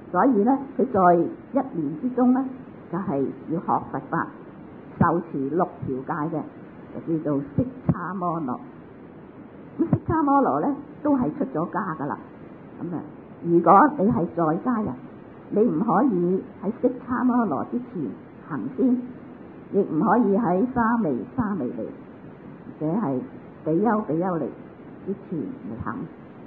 所以咧佢在一年之中咧就係要學佛法，受持6條戒嘅，就叫做釋迦摩羅。咁釋迦摩羅咧都係出咗家噶啦。咁啊，如果你係在家人，你唔可以喺釋迦摩羅之前行先，亦唔可以喺沙彌尼或者係比丘尼之前嚟行。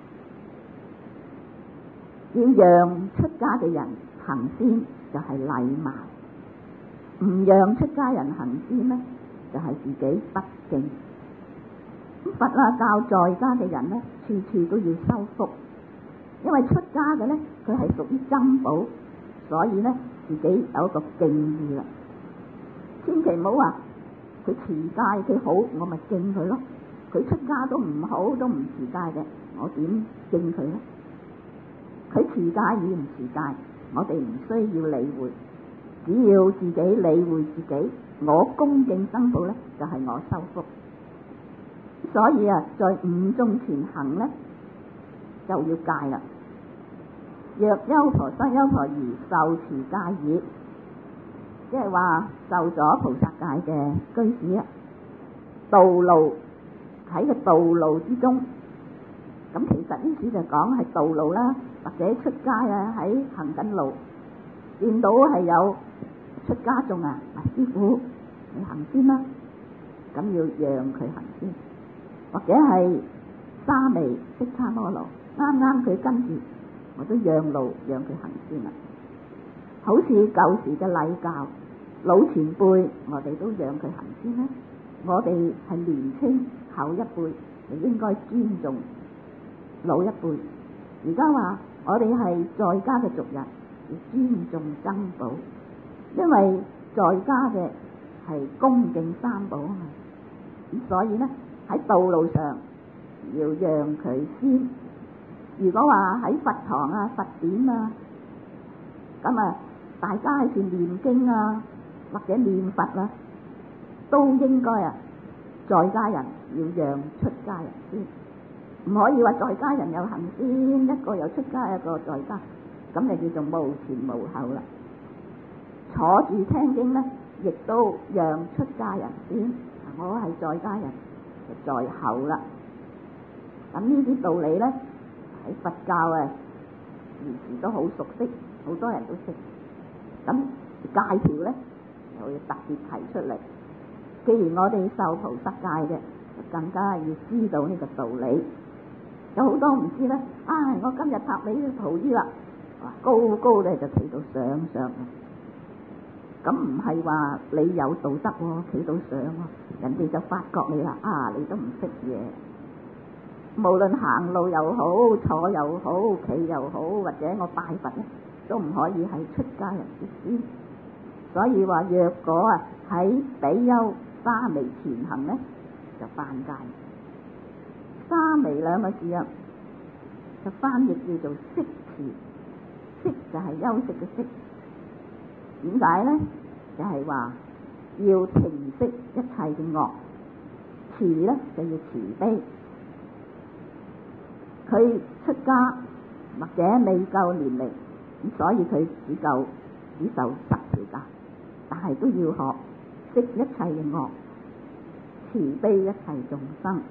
要讓出家嘅人行先就係禮貌，唔讓出家人行先呢，就係自己不敬。佛啊教在家嘅人呢，處處都要修福，因為出家嘅呢，佢係屬於珍寶，所以呢，自己有一個敬意啦。千祈唔好話佢持戒佢好，我咪敬佢咯。佢出家都唔好，都唔持戒嘅，我點敬佢呢？佢持戒與唔持戒，我哋唔需要理會，只要自己理會自己，我恭敬僧寶呢，就係我修福。所以啊，在五眾前行呢，就要戒啦。若優婆塞優婆夷受持戒已，即係話受咗菩薩戒嘅居士啊，道路喺個道路之中，咁其實呢處就講係道路啦，或者出家啊喺行緊路，見到係有出家眾啊，師父你行先啦，咁要讓佢行先，或者係沙彌釋迦摩羅啱啱佢跟住，我都讓路讓佢行先啦。好似舊時嘅禮教，老前輩我哋都讓佢行先啦。我哋係年青後一輩，就應該尊重老一輩。而家話我哋係在家嘅族人，要尊重僧寶，因為在家嘅係恭敬三寶啊嘛。咁所以呢，喺道路上要讓佢先。如果話喺佛堂啊、佛典啊，咁啊大家喺處念經啊或者念佛啊，都應該啊在家人要讓出家人先，唔可以話在家人又行先，一個又出家一個在家，咁就叫做無前無後啦。坐住聽經呢，亦都讓出家人先，我係在家人就在後啦。咁呢啲道理呢，喺佛教啊時時都好熟悉，好多人都識。咁戒條呢，就要特別提出嚟。既然我哋受菩薩戒嘅，就更加要知道呢個道理。有好多唔知呢，我今日塔你袍衣啦，高高咧就企到上，咁唔係話你有道德喎，企到上喎，人哋就發覺你啦，你都唔識嘢。無論行路又好，坐又好，企又好，或者我拜佛咧，都唔可以係出家人之先。所以話若果喺比丘沙彌前行呢，就犯戒。沙彌兩個字啊，就翻譯叫做息持，息就係休息嘅息。點解呢？就係話要停息一切嘅惡，持呢就要慈悲。佢出家或者未夠年齡，咁所以佢只受10條戒，但係都要學息一切嘅惡，慈悲一切眾生。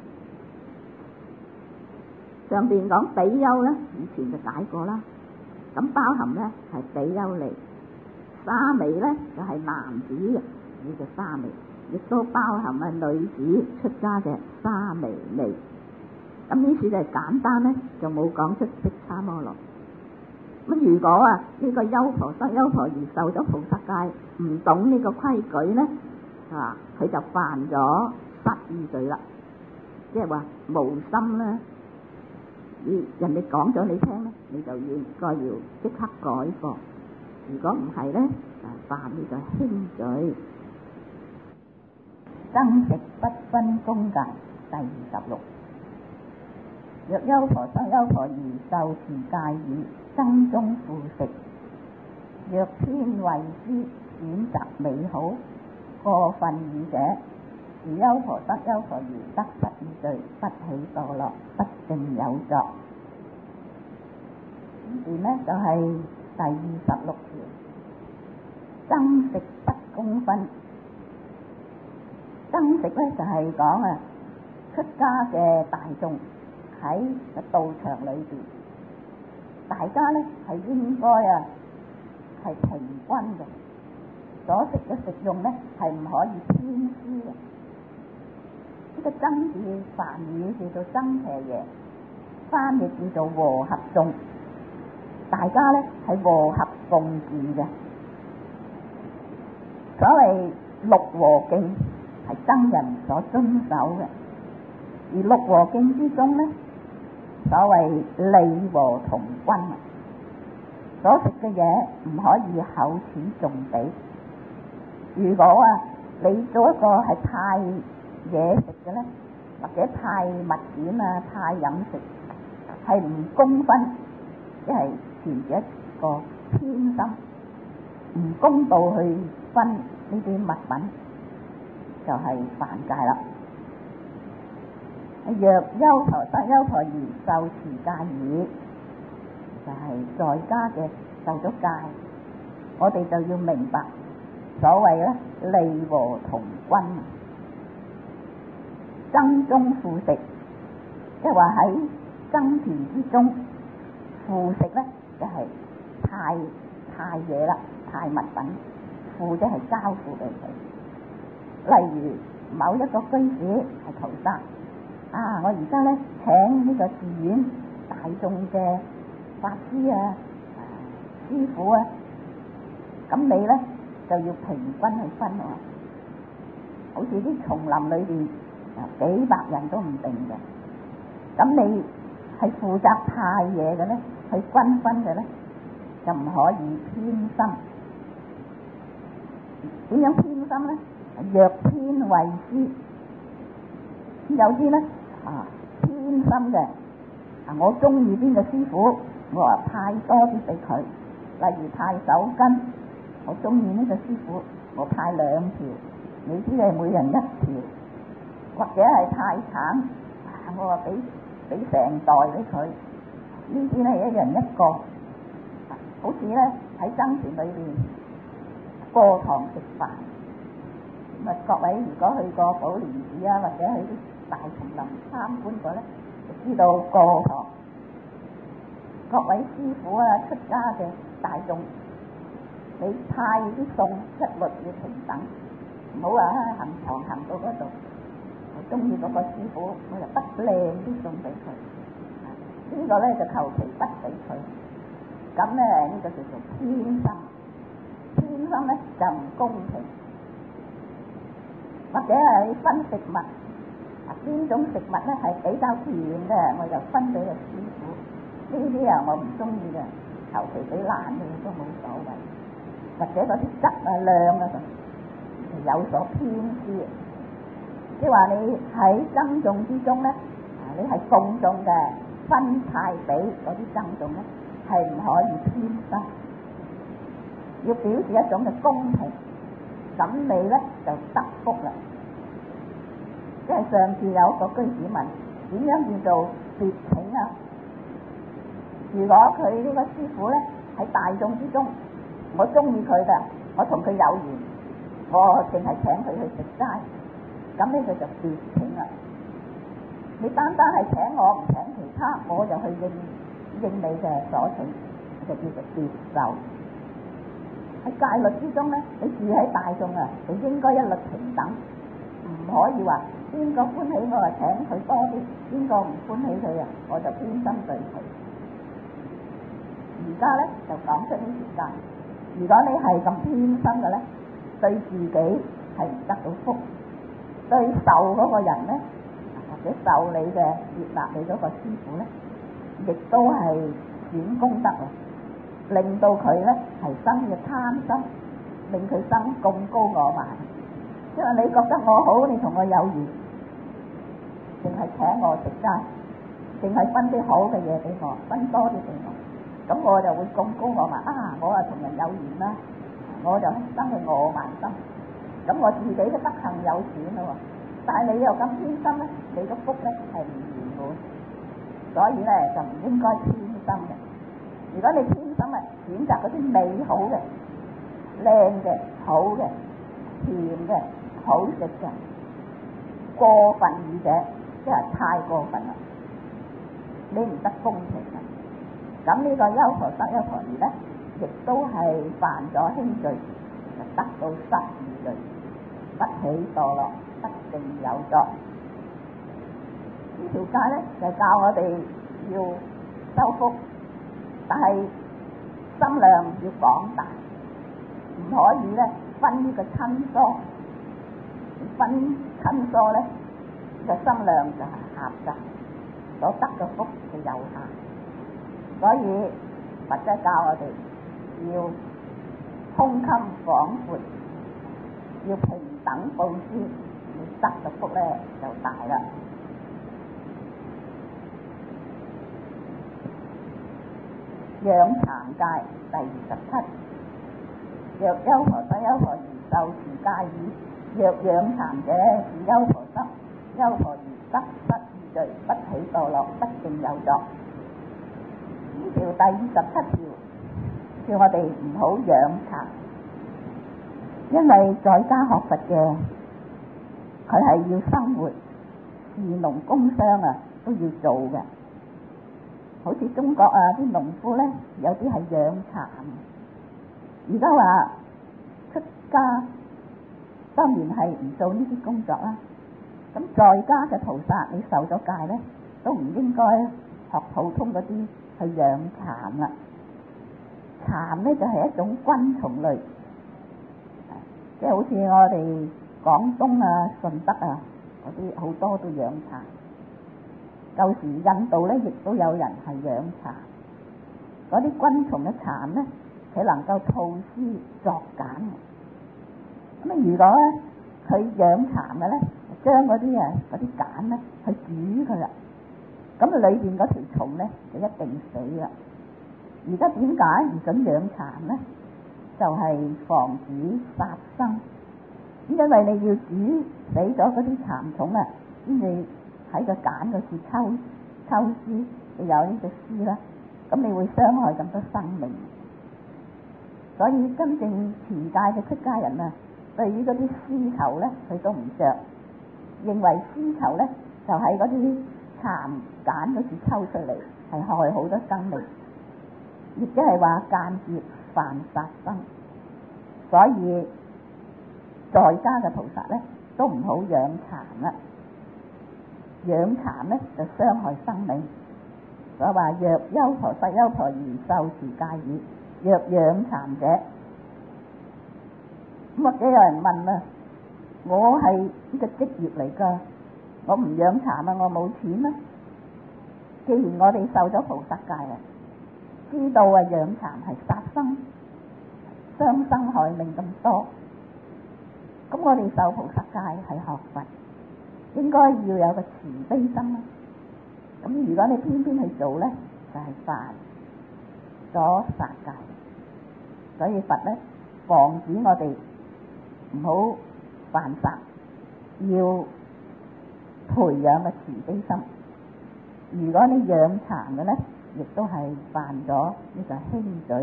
上邊講比丘呢，以前就解過啦，咁包含呢係比丘尼。沙彌呢就係男子嘅，呢個沙彌，亦都包含女子出家嘅沙彌尼。咁呢次就係簡單呢，就冇講出釋迦摩羅。咁如果呢個優婆塞優婆夷受咗菩薩戒，唔懂呢個規矩呢，佢就犯咗失意罪啦，即係話無心啦。人哋講咗你聽呢，你就應該要即刻改過。如果唔係呢，就犯呢個輕罪。僧食不分功戒第26。若優婆塞優婆夷受持戒已，僧中腐食。若偏為之選擇美好，過分語者，是優婆塞優婆夷得失意罪，不起墮落，不勝有作。呢段呢就係第26條，爭食不公分。爭食咧就係講啊，出家嘅大眾喺個道場裏邊，大家咧係應該啊係平均嘅，所食嘅食用咧係唔可以偏私嘅。呢個爭字梵語叫做爭邪耶，翻譯叫做和合眾，大家咧係和合共治嘅。所謂六和敬係僧人所遵守嘅，而六和敬之中咧，所謂利和同均啊，所食嘅嘢唔可以厚此重比。如果啊你做一個係太嘢食嘅咧，或者太物件啊、太飲食係唔公分，即係存住一個偏心，唔公道去分呢啲物品，就係犯戒啦。若優陀得優陀夷受持戒語，就係在家嘅受咗戒，我哋就要明白所謂咧利和同均。僧中腐食，即係話喺僧團之中腐食咧，就係太嘢啦，太物品，腐即係交付俾佢。例如某一個居士係求生啊，我而家咧請呢個寺院大眾嘅法師啊、師傅啊，咁你咧就要平均去分喎。好似啲叢林裏邊幾百人都唔定嘅，咁你係負責派嘢嘅咧，去均分嘅咧，就唔可以偏心。點樣偏心咧？若偏為師，有啲咧偏心嘅我中意邊個師傅，我話派多啲俾佢。例如派手巾，我中意呢個師傅，我派2條，你知係每人1條。或者係派橙，我話俾成袋俾佢。呢啲咧一人1個，好似咧喺僧團裏邊過堂食飯。咁啊，各位如果去過寶蓮寺啊，或者去啲大叢林參觀過咧，就知道過堂。各位師傅啊，出家嘅大眾，你派啲餸一律要平等，唔好話行堂行到嗰度。我中意嗰個師傅，我就不靚啲送俾佢。呢個咧就求其不俾佢。咁咧呢個叫做偏心。偏心咧就唔公平。或者係分食物，邊種食物咧係比較甜嘅，我就分俾個師傅。呢啲我唔中意嘅，求其俾爛嘅都冇所謂。或者嗰啲質啊量啊就有所偏私。即係話你喺僧眾之中咧，你係共眾嘅，分派俾嗰啲僧眾咧，係唔可以偏心，要表示一種嘅公平，咁你咧就得福啦。即係上次有個居士問，點樣叫做別請啊？如果佢呢個師傅咧喺大眾之中，我中意佢嘅，我同佢有緣，我淨係請佢去食齋。咁呢個就別請啦。你單單係請我，唔請其他，我就去應你嘅所請，就叫做別受。喺戒律之中咧，你住喺大眾啊，你應該一律平等，唔可以話邊個歡喜我就請佢多啲，邊個唔歡喜佢啊，我就偏心對佢。而家咧就講出呢條戒。如果你係咁偏心嘅咧，對自己係唔得到福。對受嗰個人咧，或者受你嘅接納你嗰個師傅咧，亦都係轉功德啊，令到佢咧係生嘅貪心，令佢生咁高我慢。因為你覺得我好，你同我有緣，淨係請我食齋，淨係分啲好嘅嘢俾我，分多啲俾我，咁我就會咁高我慢啊！我啊同人有緣啦，我就生嘅我慢心。咁我自己嘅德行有損咯，但係你又咁偏心咧，你個福咧係唔圓滿，所以咧就唔應該偏心嘅。如果你偏心咁啊選擇嗰啲美好嘅、靚嘅、好嘅、甜嘅、好食嘅。過分而者，即係太過分啦，你唔得公平啊！咁呢個優婆塞、優婆夷咧，亦都係犯咗輕罪，就得到失義罪，不起墮落，不淨有作。呢條戒咧就教我哋要修福，但係心量要廣大，唔可以咧分呢個親疏，分親疏咧個心量就係狹窄，所得嘅福就有限。所以佛者教我哋要胸襟廣闊，要平等布施，要得嘅福咧就大啦。養蠶戒第27，若優婆塞、優婆夷受持戒已，若養蠶者是優婆塞、優婆夷得失義罪，不起墮落，不淨有作。呢條第27條叫我哋唔好養蠶，因為在家學佛嘅佢係要生活，士農工商啊都要做嘅。好似中國啊啲農夫咧，有啲係養蠶。而家話出家當然係唔做呢啲工作啦。咁在家嘅菩薩，你受咗戒咧，都唔應該學普通嗰啲去養蠶啦。蠶咧就係一種昆蟲類，即係好似我哋廣東啊、順德啊嗰啲好多都養蠶。舊時印度咧亦都有人係養蠶。嗰啲昆蟲嘅蠶咧，佢能夠吐絲作繭。咁啊，如果咧佢養蠶嘅咧，將嗰啲繭咧去煮佢啦，咁裏邊嗰條蟲咧就一定死啦。而家點解唔准養蠶咧？就係防止殺生。咁因為你要煮死咗嗰啲蠶蟲啊，先至喺個繭嗰處抽絲，就有呢隻絲啦。咁你會傷害咁多生命。所以真正持戒嘅出家人啊，對於嗰啲絲綢咧，佢都唔着，認為絲綢咧就喺嗰啲蠶繭嗰處抽出嚟，係害好多生命，亦即係話間接犯殺生。所以在家嘅菩薩咧都唔好養蠶啦，養蠶咧就傷害生命。所以話若優婆塞、優婆夷受持戒已，若養蠶者，咁啊，幾有人問啊，我係呢個職業嚟噶，我唔養蠶啊，我冇錢啊。既然我哋受咗菩薩戒啊，知道啊養蠶係殺生、傷生害命咁多，咁我哋受菩薩戒係學佛，應該要有個慈悲心啊。咁如果你偏偏去做咧，就係犯咗殺戒。所以佛咧防止我哋唔好犯殺，要培養個慈悲心。如果你養蠶嘅咧，亦都係犯咗呢個輕罪。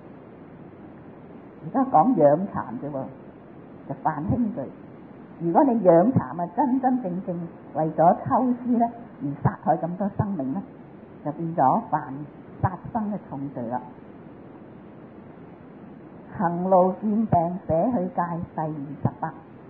而家講養蠶啫喎，就犯輕罪。如果你養蠶啊，真真正正為咗抽絲咧而殺害咁多生命咧，就變咗犯殺生嘅重罪啦。行路見病捨去戒第28。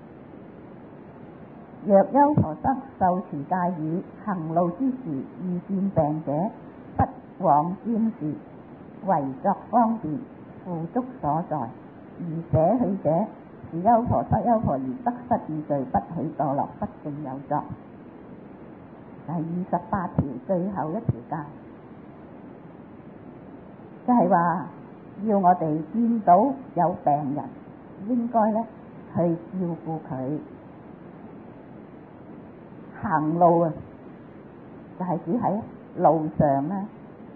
若優婆塞受持戒已，行路之時遇見病者，不往瞻視，唯作方便，付囑所在，而捨去者，是優婆塞、優婆夷得失義罪，不起墮落，不淨有作。第28條最後一條戒，即係話要我哋見到有病人，應該咧去照顧佢。行路啊，就係指喺路上啦。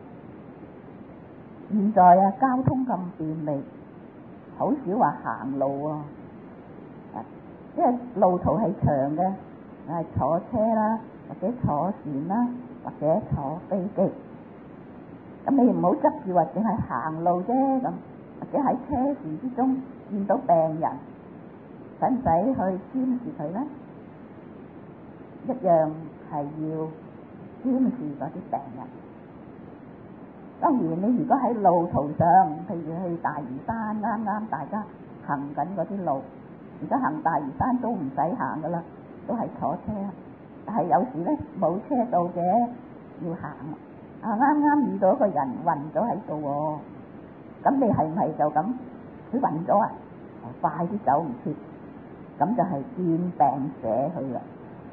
現在啊，交通咁便利，好少話行路啊。因為路途係長嘅，係坐車啦，或者坐船啦，或者坐飛機。 咁你唔好執住話淨係行路啫咁，或者喺車船之中見到病人，使唔使去監視佢呢？一樣係要監視嗰啲病人。當然你如果喺路途上，譬如去大嶼山，啱啱大家行緊嗰啲路，而家行大嶼山都唔使行噶啦，都係坐車。但係有時咧冇車到嘅，要行啊！啱啱遇到一個人暈咗喺度喎，咁你係唔係就咁？佢暈咗啊，快啲走唔切，咁就係見病捨去啦。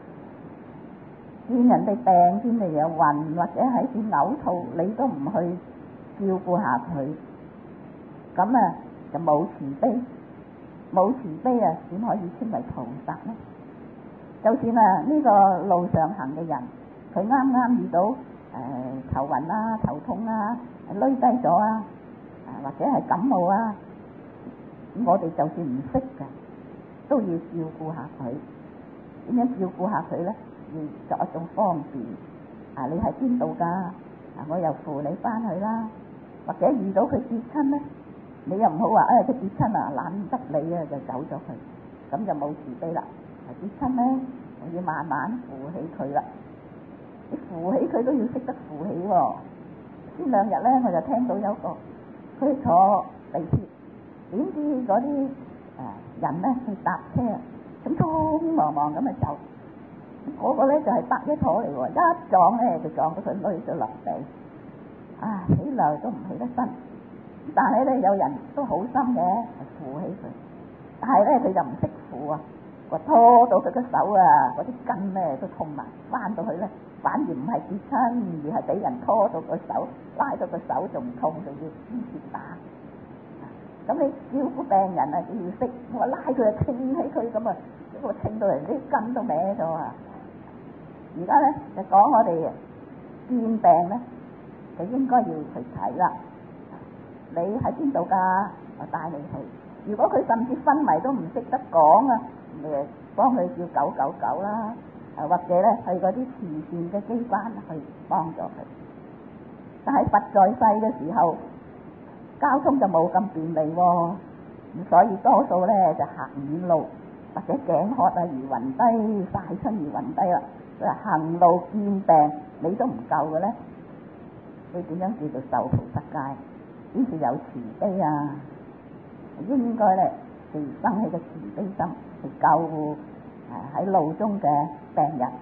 見人哋病，見你又暈，或者喺處嘔吐，你都唔去照顧下佢，咁啊就冇慈悲，冇慈悲啊，點可以稱為菩薩呢？就算啊呢個路上行嘅人，佢啱啱遇到頭暈啊、頭痛啊、累低咗啊，或者係感冒啊，咁我哋就算唔識嘅，都要照顧下佢。點樣照顧下佢呢？要作一種方便啊！你喺邊度㗎？我又扶你翻去啦。或者遇到佢跌親咧，你又唔好話佢跌親啊，懶得你啊就走咗去，咁就冇慈悲啦。跌親咧，我要慢慢扶起佢啦。你扶起佢都要識得扶起喎。先兩日咧，我就聽到有個佢坐地鐵，點知嗰啲人咧去搭車，咁匆忙忙咁去走。嗰個咧就係白一陀嚟喎，一撞咧就撞到佢累咗落地，起來都唔起得身。但係咧有人都好心嘅，扶起佢，但係咧佢就唔識扶啊，個拖到佢個手啊，嗰啲筋咧都痛埋，翻到去咧反而唔係跌親，而係俾人拖到個手，拉到個手仲痛，仲要堅持打。咁你照顧病人啊，都要識，我拉佢啊，稱起佢咁啊，我稱到人啲筋都歪咗啊！而家咧就講我哋見病咧，就應該要去睇啦。你喺邊度㗎？我帶你去。如果佢甚至昏迷都唔識得講啊，你就幫佢叫999啦，或者咧去嗰啲慈善嘅機關去幫助佢。但係佛在世嘅時候，交通就冇咁便利喎，咁所以多數咧就行遠路，或者頸渴啊而暈低，曬親而暈低啦。行路見病你都唔夠嘅咧，你點樣叫做受菩薩戒？於是有慈悲啊，應該咧就生起個慈悲心去救護喺路中嘅病人。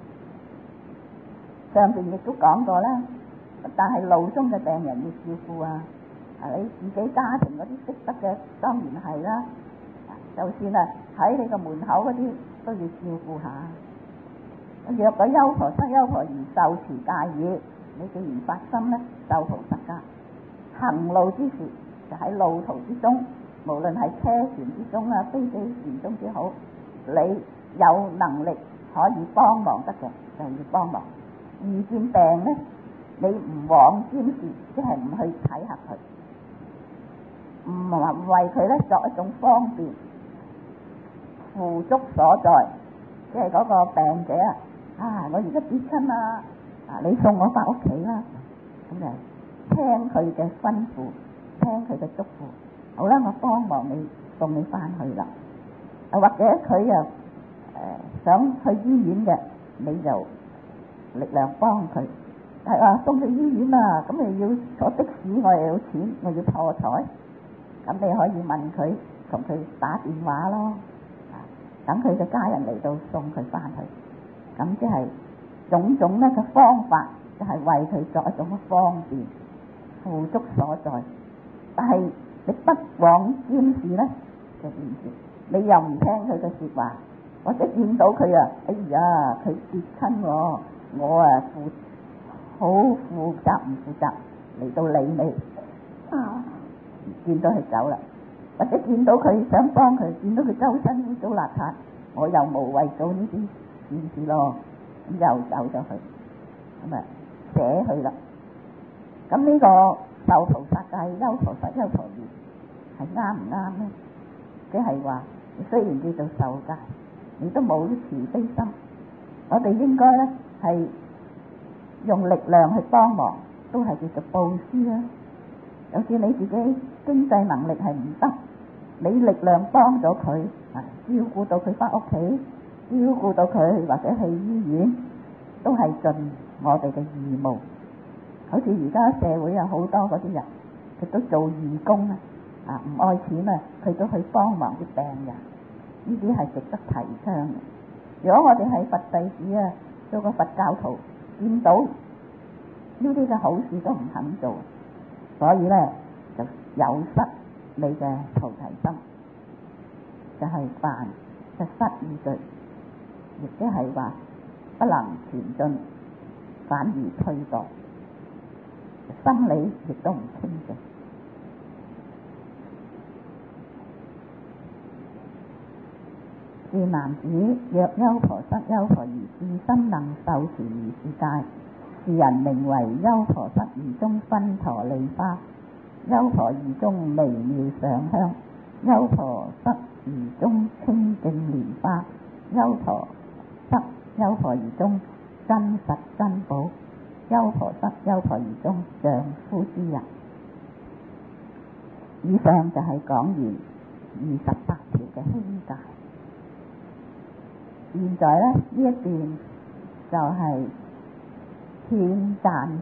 上邊亦都講過啦，但係路中嘅病人要照顧啊，你自己家庭嗰啲識得嘅當然係啦，就算啊喺你個門口嗰啲都要照顧下。若果優婆塞優婆夷受持戒語，你既然發心咧受菩薩戒，行路之時就喺路途之中，無論係車船之中啊、飛機船中之好，你有能力可以幫忙得嘅，就要幫忙。遇見病咧，你唔往監視，即係唔去睇下佢，唔為佢咧作一種方便，扶足所在，即係嗰個病者我而家跌親啦，你送我翻屋企啦，咁就聽佢嘅吩咐，聽佢嘅囑咐，好啦，我幫忙你送你翻去啦。或者佢又想去醫院嘅，你就力量幫佢。係話送去醫院啊，咁你要坐的士，我又有錢，我要破彩，咁你可以問佢，同佢打電話咯，等佢嘅家人嚟到送佢翻去。咁即係種種咧嘅方法，就係為佢作一種方便，扶足所在。但係你不往監視咧，就點知？你又唔聽佢嘅説話，或者見到佢哎呀，佢跌親我好負責唔負責嚟到理你見到佢走啦，或者見到佢想幫佢，見到佢周身污糟邋遢，我又無謂做呢啲件事咯，咁又走咗去，咁啊捨去啦。咁呢個受菩薩戒優婆塞優婆夷係啱唔啱呢？即係話雖然叫做受戒，你都冇慈悲心。我哋應該咧係用力量去幫忙， 都係叫做布施啦。有時你自己經濟能力係唔得，你力量幫咗佢，照顧到佢翻屋企，照顧到佢或者去醫院，都係盡我哋嘅義務。好似而家社會有好多嗰啲人，佢都做義工啊，唔愛錢啊，佢都去幫忙啲病人，呢啲係值得提倡嘅。如果我哋係佛弟子啊，做個佛教徒，見到呢啲嘅好事都唔肯做，所以咧就有失你嘅菩提心，就係犯就失意罪，亦即係話不能前進，反而退墮，心理亦都唔清淨。是男子若優婆塞、優婆夷自心能受持如是戒，是人名為優婆塞夷中芬陀利花，優婆夷中微妙上香，優婆塞夷中清淨蓮花，優婆塞、優婆夷中真實珍寶，優婆塞、優婆夷中丈夫之人。以上就係講完28條嘅輕戒。現在咧呢一段就係勸讚善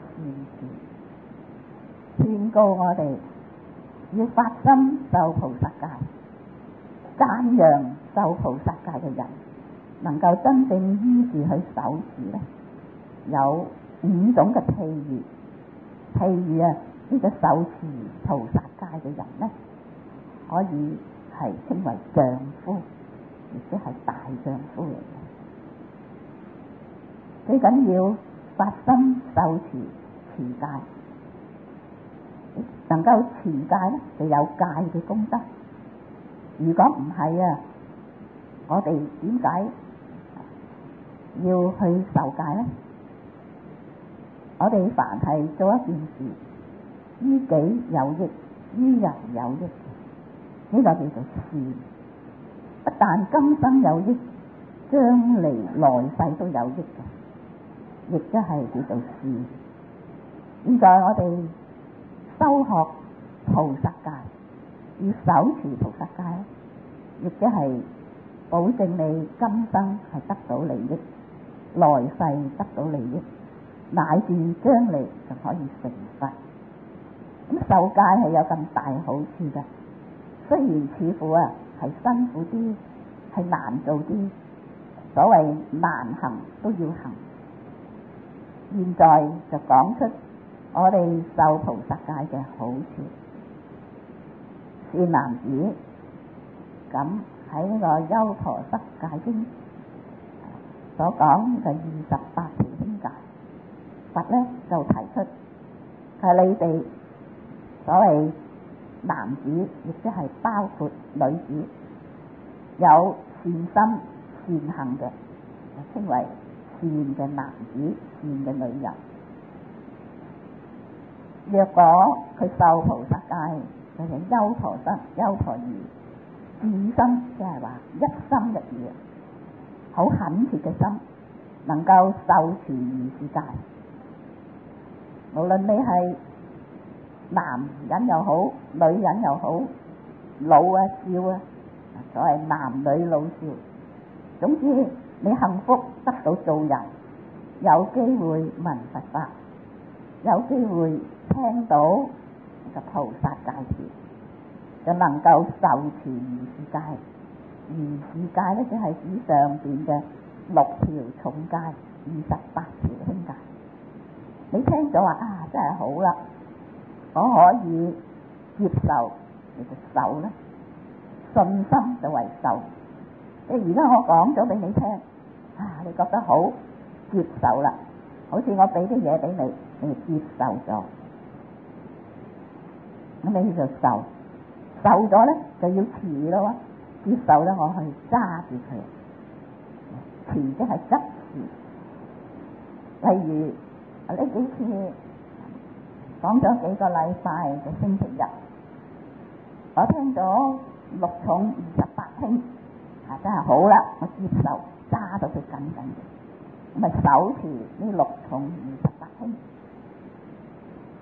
事，勸告我哋要發心受菩薩戒，讚揚受菩薩戒嘅人能夠真正依住去守持咧，有5種嘅譬喻。譬如呢個受持菩薩戒嘅人咧，可以係稱為丈夫，亦即係大丈夫嚟嘅。最緊要發心受持持戒，能夠持戒咧就有戒嘅功德。如果唔係我哋點解要去受戒咧？我哋凡係做一件事，於己有益，於人有益，呢個叫做善。不但今生有益，將嚟來世都有益嘅，亦即係叫做善。現在我哋修學菩薩戒，要守持菩薩戒，亦即係保證你今生係得到利益，來世得到利益，乃至將嚟就可以成佛。咁受戒係有咁大好處嘅，雖然似乎係辛苦啲，係難做啲，所謂難行都要行。現在就講出我哋受菩薩戒嘅好處。善男子，咁喺呢個優婆塞戒經所講嘅28條輕戒，佛咧就提出係你哋所謂男子，亦即係包括女子，有善心善行嘅，稱為善嘅男子、善嘅女人。若果佢受菩薩戒，就係優婆塞、優婆夷至心，即係話一心一意，好懇切嘅心，能夠受持如是戒。無論你係男人又好，女人又好，老少所謂男女老少，總之你幸福得到做人，有機會聞佛法，有機會聽到個菩薩戒詞，就能夠受持如是戒。如是戒咧，就係指上邊嘅6條重戒，28條輕戒。你聽咗話真係好啦，我可以接受，你就受啦。信心就為受。即係而家我講咗俾你聽，你覺得好，接受啦。好似我俾啲嘢俾你，你接受咗，咁你就受。受咗咧就要持咯，接受咧我去揸住佢，持即係執持。例如呢幾次講咗幾個禮拜嘅星期日，我聽咗6重28輕，真係好啦，我接受，揸到佢緊緊嘅，咁咪手持呢6重28輕。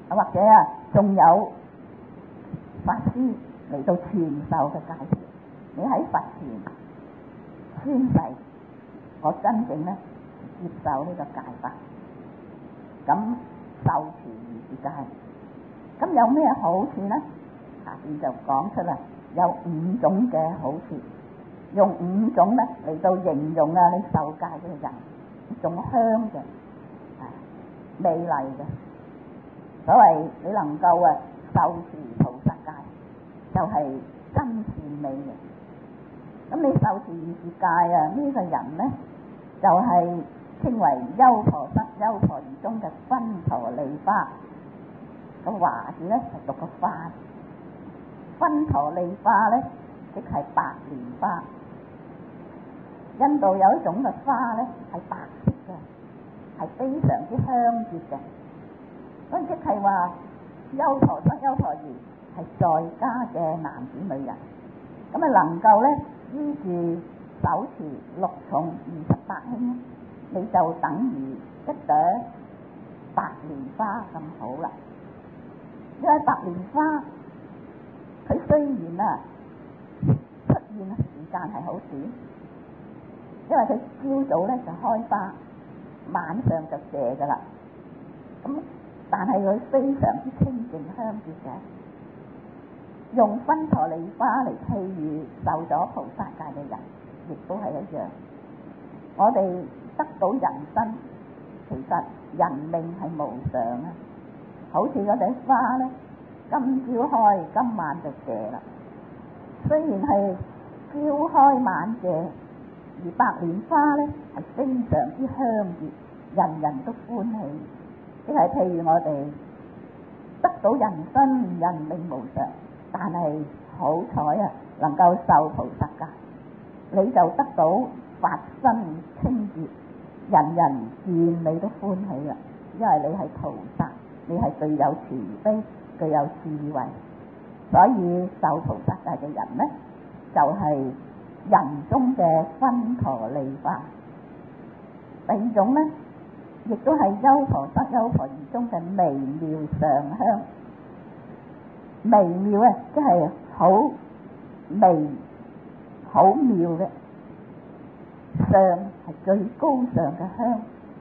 或者仲有法師嚟到傳授嘅戒條。你喺佛前宣誓，我真正咧接受呢個戒法，咁受持二字戒，咁有咩好處呢？下邊就講出啦，有5種嘅好處，用5種咧嚟到形容你受戒嘅人，一種香嘅、美麗嘅。所謂你能夠受持菩薩戒，就係真善美嘅。咁你受持二字戒呢個人呢，就係稱為優婆塞、優婆夷中嘅芬陀利花。個華字呢就讀個花，芬陀利花呢即係白蓮花。印度有一種嘅花呢係白色嘅，係非常之香潔嘅。咁即係話優婆塞、優婆夷係在家嘅男子女人，咁能夠呢依住手持6重28輕，你就等於一朵白蓮花咁好啦。因為白蓮花佢雖然出現時間係好短，因為佢朝早咧就開花，晚上就謝噶啦。咁但係佢非常之清淨香潔嘅。用芬陀利花嚟譬喻受咗菩薩戒嘅人，亦都係一樣。我哋得到人身，其實人命係無常啊。好似嗰朵花咧，今朝開，今晚就謝啦。雖然係朝開晚謝，而白蓮花咧係非常之香潔，人人都歡喜。即係譬如我哋得到人身，人命無常，但係好彩能夠受菩薩戒，你就得到法身清潔，人人見你都歡喜啦。因為你係菩薩，你係具有慈悲、具有智慧，所以受菩薩戒嘅人呢，就係人中嘅芬陀利花。第二種呢，亦都係優婆塞、優婆夷中嘅微妙上香。微妙即係好微、好妙嘅，上係最高尚嘅香。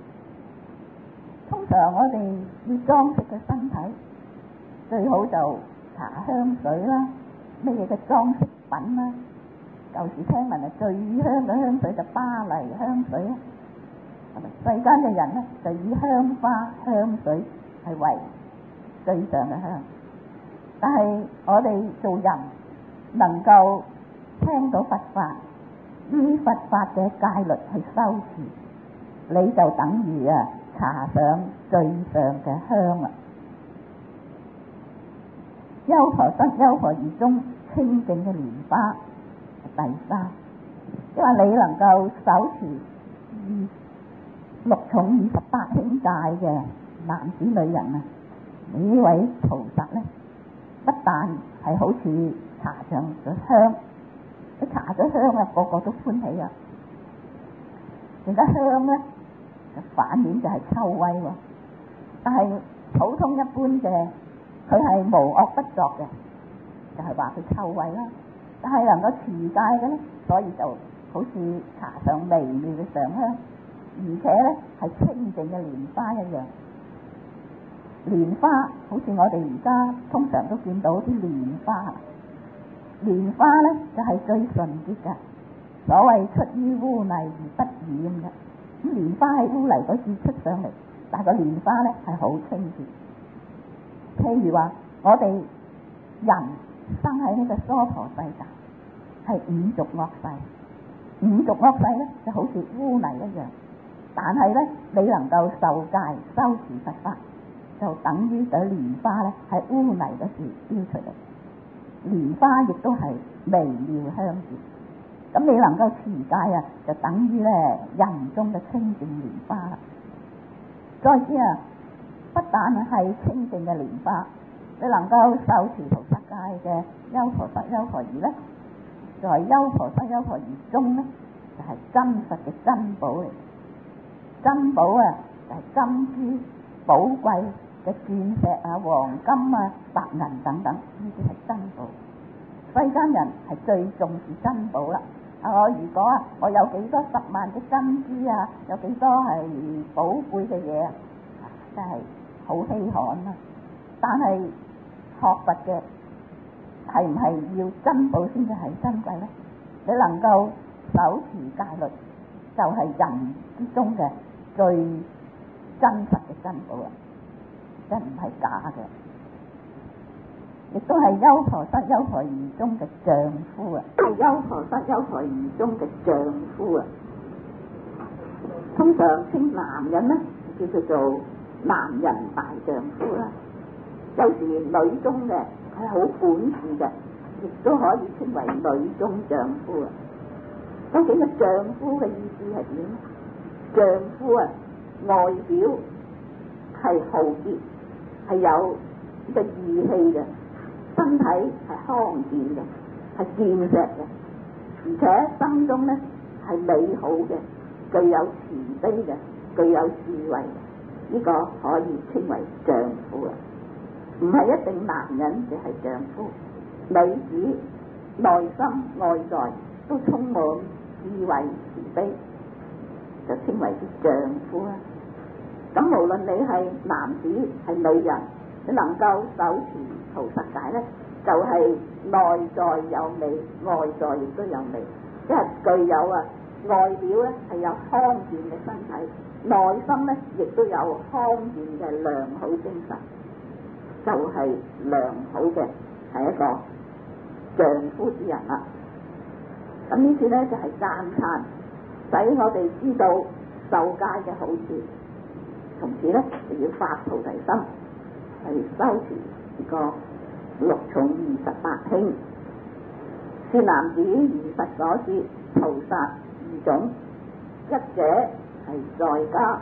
通常我哋要裝飾嘅身體，最好就搽香水啦，咩嘢嘅裝飾品啦。舊時聽聞最香嘅香水就巴黎香水啦。世間嘅人呢，就以香花、香水係為最上嘅香。但係我哋做人能夠聽到佛法，依佛法嘅戒律去修持，你就等於搽上最上嘅香啦。優婆塞、優婆夷中清淨嘅蓮花第三，因為你能夠手持6重28輕戒嘅男子女人啊，呢位菩薩呢，不但係好似搽上咗香，佢搽咗香個個都歡喜啊！而家香呢，反面就係臭威喎。但係普通一般嘅，佢係無惡不作嘅，就係話佢臭威啦。但係能夠持戒嘅呢，所以就好似搽上微妙嘅上香，而且呢係清淨嘅蓮花一樣。蓮花好似我哋而家通常都見到啲蓮花，蓮花呢就係最純潔嘅，所謂出於污泥而不染嘅。咁蓮花喺污泥嗰處出上嚟，但係個蓮花呢係好清潔。譬如話我哋人生喺呢個娑婆世界，係五濁惡世，五濁惡世呢就好似污泥一樣，但係呢你能夠受戒修持佛法，就等於朵蓮花咧喺污泥嗰時標出嚟。蓮花亦都係微妙香潔，咁你能夠持戒就等於咧人中嘅清淨蓮花啦。再之不但係清淨嘅蓮花，你能夠受持菩薩戒嘅優婆塞、優婆夷咧，就係優婆塞、優婆夷中咧，就係真實嘅珍寶嚟。珍寶就係金珠寶貴嘅鑽石啊、黃金啊、白銀等等，呢啲係珍寶。世間人係最重視珍寶啦。我如果我有幾多10萬嘅珍珠啊，有幾多係寶貝嘅嘢啊，真係好稀罕啊！但係學佛嘅係唔係要珍寶先至係珍貴呢？你能夠守持戒律，就係人之中嘅最真實嘅珍寶啊！真唔係假嘅，亦都係優婆塞、優婆夷中嘅丈夫啊！係優婆塞、優婆夷中嘅丈夫啊！通常稱男人呢，叫做男人大丈夫啦。有時女中嘅係好管事嘅，亦都可以稱為女中丈夫啊。究竟個丈夫嘅意思係點？丈夫啊，外表係豪傑，係有呢個義氣嘅，身體係康健嘅，係健碩嘅，而且心中呢係美好嘅，具有慈悲嘅，具有智慧嘅，呢個可以稱為丈夫啊。唔係一定男人就係丈夫，女子內心外在都充滿智慧慈悲，就稱為丈夫啦。咁無論你係男子係女人，你能夠守持菩薩戒呢，就係內在有美，外在亦都有美，即係具有外表呢係有康健嘅身體，內心呢亦都有康健嘅良好精神，就係良好嘅係一個丈夫之人啦。咁呢次呢就係讚歎，使我哋知道受戒嘅好處，從此呢就要發菩提心，去修持呢個六重28輕。善男子，如佛所說，菩薩2種，一者係在家，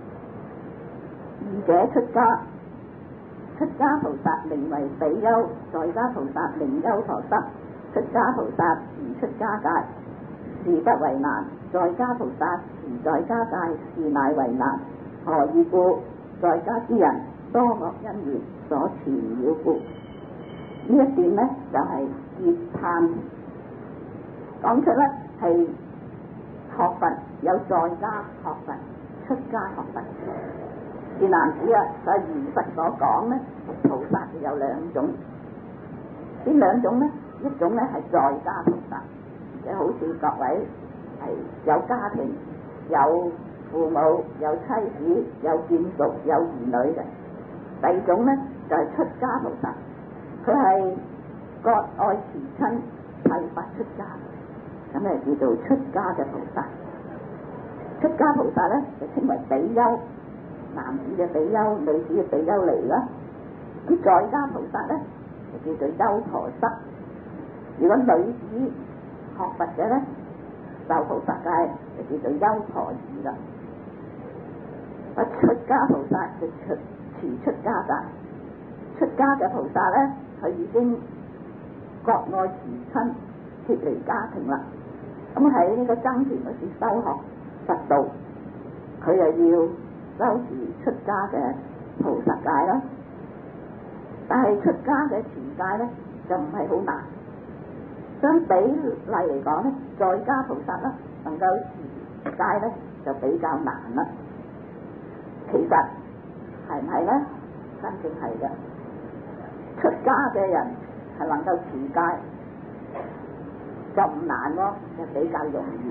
二者出家。出家菩薩名為比丘，在家菩薩名優婆塞。出家菩薩持出家戒，是不為難；在家菩薩持在家戒，是乃為難。何以故？在家之人多惡因緣所纏擾故。呢一段呢就係結嘆，講出呢係學佛有在家學佛，出家學佛。善男子啊，就係如佛所講呢，菩薩有2種。邊2種呢？一種呢係在家菩薩，即係好似各位係有家庭、有父母、有妻子、有眷屬、有兒女嘅。第2種呢就係出家菩薩，佢係割愛慈親，剃髮出家，咁咧叫做出家嘅菩薩。出家菩薩呢就稱為比丘，男子嘅比丘，女子嘅比丘尼啦。咁在家菩薩呢就叫做優婆塞。如果女子學佛嘅呢，受菩薩戒就叫做優婆夷啦。出家菩薩就持出家戒。出家嘅菩薩呢，佢已經割愛慈親，脫離家庭啦。咁喺呢個僧團嗰時修學佛道，佢又要修持出家嘅菩薩戒啦。但係出家嘅持戒呢，就唔係好難。相比例嚟講呢，在家菩薩呢能夠持戒呢就比較難啦。其實係唔係呢？真正係嘅。出家嘅人係能夠持戒就唔難咯，就比較容易。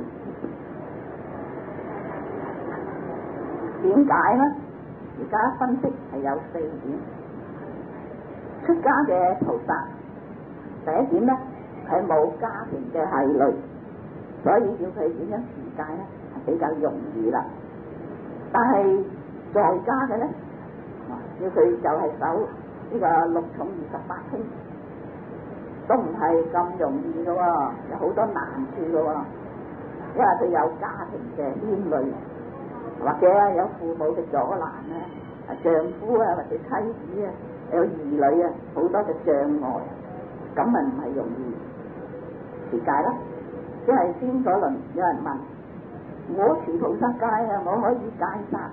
點解呢？而家分析係有4點。出家嘅菩薩，第一點呢，佢冇家庭嘅繫累，所以要佢點樣持戒呢係比較容易啦。但係在家嘅呢，要佢就係守呢個6重28輕，都唔係咁容易嘅喎，有好多難處嘅喎，因為佢有家庭嘅牽累，或者有父母嘅阻攔啊，丈夫啊或者妻子啊，有兒女啊，好多嘅障礙，咁咪唔係容易持戒啦。即係先嗰輪有人問我持菩薩戒啊，我可以戒殺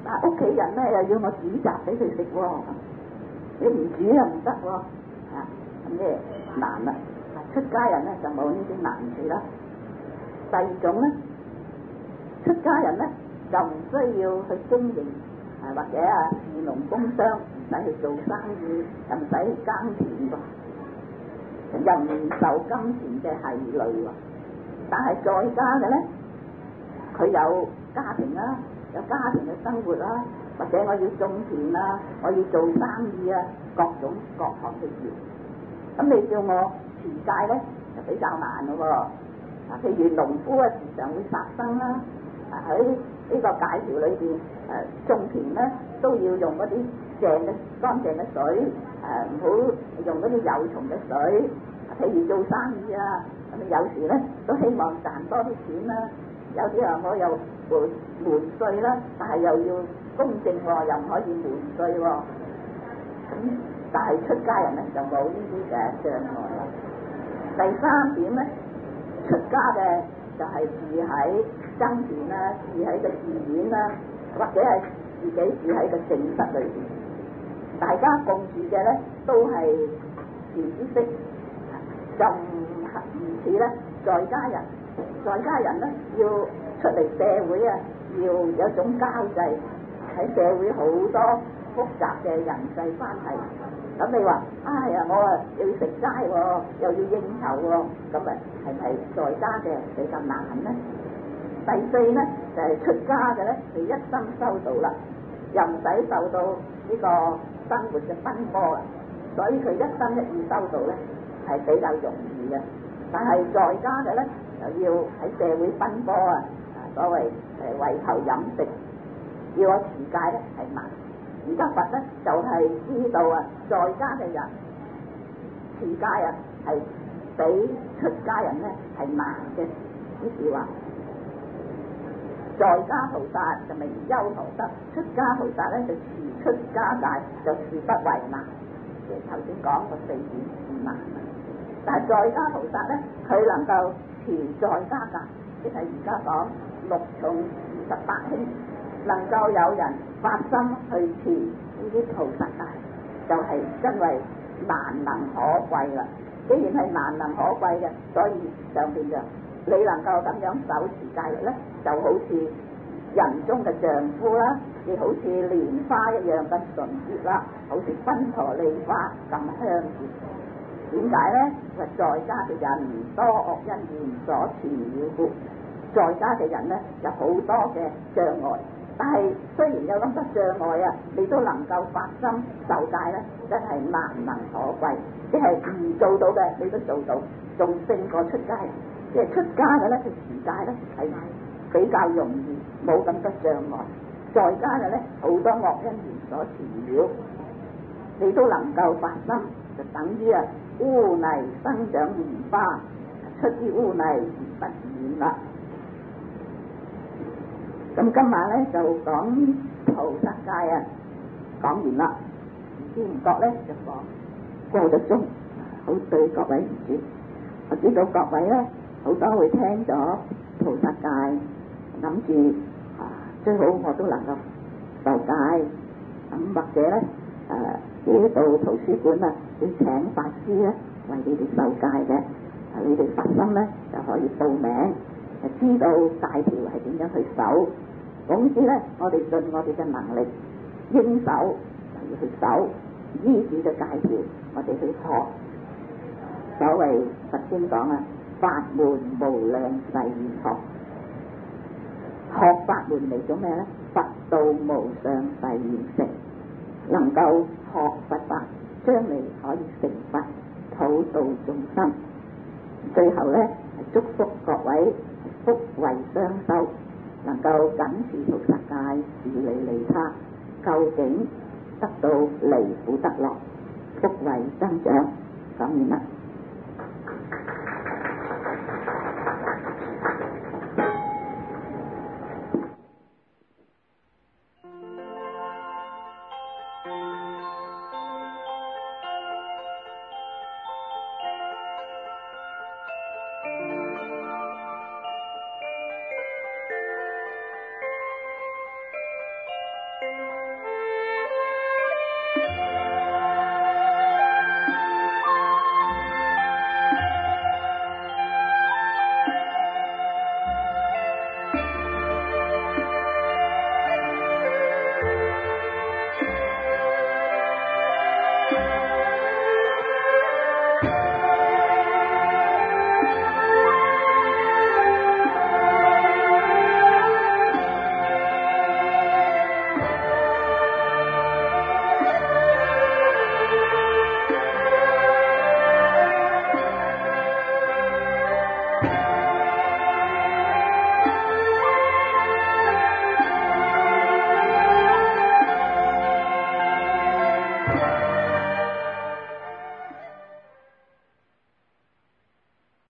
但係屋企人咧又要我煮雜俾佢食喎，你唔煮又唔得喎，咁咩難啦？出家人咧就冇呢啲難處啦。第二種咧，出家人咧就唔需要去經營或者士農工商，唔使去做生意，又唔使耕田喎，又唔受金錢嘅繫累喎。但係在家嘅咧，佢有家庭啦，有家庭嘅生活啦，或者我要種田啊，我要做生意啊，各種各項嘅事。咁你叫我持戒咧，就比較難咯喎。譬如農夫時常會殺生啦，喺呢個戒條裏邊，種田咧都要用嗰啲乾淨嘅水，唔好用嗰啲有蟲嘅水。譬如做生意啊，咁有時咧都希望賺多啲錢啦。有啲人我又瞞稅啦，但係又要公正喎，又唔可以瞞稅喎。咁但係出家人咧就冇呢啲嘅障礙啦。第三點咧，出家嘅就係住喺僧田啦，住喺個寺院啦，或者係自己住喺個靜室裏邊，大家共住嘅咧都係善知識，就唔似咧在家人。在家人咧要出嚟社會啊，要有種交際，喺社會好多複雜嘅人際關係。咁你話，哎呀，我要食齋喎，又要應酬喎，咁係咪在家嘅比較難呢？第四咧就係出家嘅咧，佢一心修道啦，又唔使受到呢個生活嘅奔波啊，所以佢一心一意修道咧係比較容易嘅。但係在家嘅咧就要喺社會奔波啊，所謂為求飲食，要我持戒咧係難。而家佛咧就係知道在家嘅人持戒係比出家人咧係難嘅。於是話，在家菩薩就明修何得，出家菩薩咧就持出家戒，就事不為難。即係頭先講個4點唔難。但係在家菩薩咧，佢能夠持在家戒，即係而家講6重28輕，能夠有人發心去持呢啲菩薩戒，就係因為難能可貴啦。既然係難能可貴嘅，所以上邊就你能夠咁樣守持戒律咧，就好似人中嘅丈夫啦，亦好似蓮花一樣咁純潔啦，好似賓陀利花咁香甜。點解咧？在家嘅人多惡因緣所纏繞故，在家嘅人咧有好多嘅障礙。但係雖然有咁多障礙你都能夠發心受戒咧，真係難能可貴。即係唔做到嘅，你都做到，仲勝過出家人。即係出家嘅咧，佢持戒咧係比較容易，冇咁多障礙。在家嘅咧好多惡因緣所纏繞，你都能夠發心，就等於污泥生長蓮花，出啲污泥而不染啦。咁今晚咧就講菩薩戒講完啦，唔知唔覺咧就講過咗鐘，好對各位唔住。我知道各位咧好多會聽咗菩薩戒，諗住最好我都能夠受戒，咁或者咧呢度圖書館要請法師咧為你哋受戒嘅，你哋發心咧就可以報名，知道戒條係點樣去守。總之咧，我哋盡我哋嘅能力，應守就要去守，依住嘅戒條，我哋去學。所謂佛經講法門無量誓願學，學法門嚟做咩咧？佛道無上誓願成，能夠學佛法，將嚟可以成佛，普度眾生。最後咧，祝福各位福慧雙修，能夠謹持菩薩戒，自利利他，究竟得到離苦得樂，福慧增長。講完啦。